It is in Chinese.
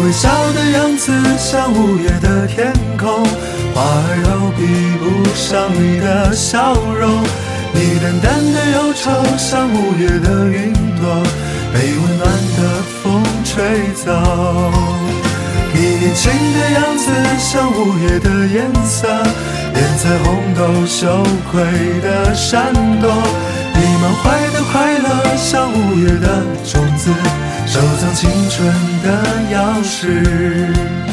微笑的样子像5月的天空，花儿都比不上你的笑容。你淡淡的忧愁像5月的云朵，被温暖的风吹走。你年轻的样子像5月的颜色，连彩虹都羞愧的闪躲。你满怀的快乐像5月的种子，收藏青春的钥匙。